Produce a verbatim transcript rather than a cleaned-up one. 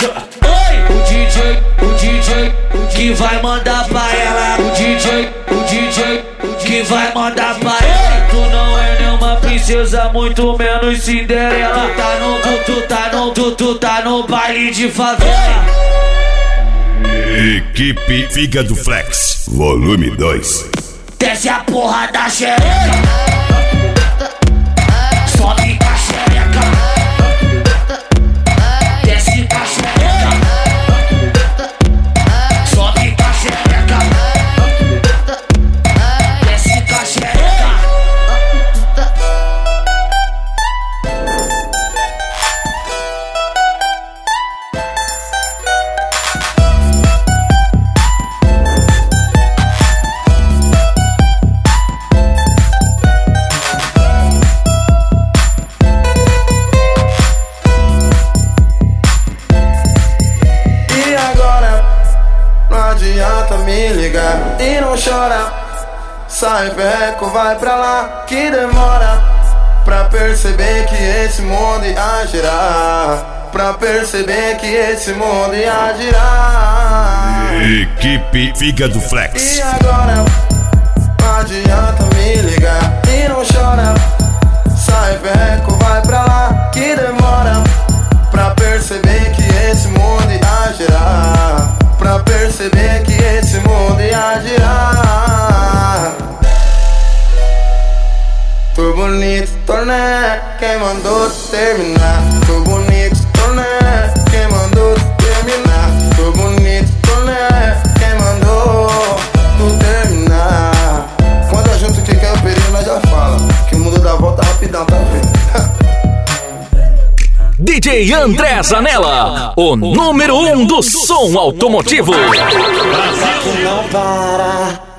Oi! O D J, o D J que vai mandar pra ela. O D J, o D J que vai mandar pra ela. Tu não é nenhuma princesa, muito menos Cinderela. Tu tá no, tu, tu tá no, tu, tu tá no baile de favela. Equipe Fígado Flex, volume dois. Desce a porra da xereca, sobe com a xereca, desce com a xereca, sobe com a xereca, desce com a xereca. Adianta me ligar e não chora. Sai perreco, vai pra lá que demora pra perceber que esse mundo ia girar. Pra perceber que esse mundo ia girar. Equipe Fígado Flex. E agora? Não adianta me ligar e não chora. Sai perreco, vai pra lá que demora pra perceber que esse mundo ia girar. Pra perceber que esse mundo ia girar. Tô bonito, torné, quem mandou terminar. Tô bonito, torné, quem mandou terminar. Tô bonito, torné, quem mandou tu terminar. Quando a junto que quer o perigo, nós já fala que o mundo dá volta rapidão, tá vendo? D J André Zanella, o número um do som automotivo. Não para.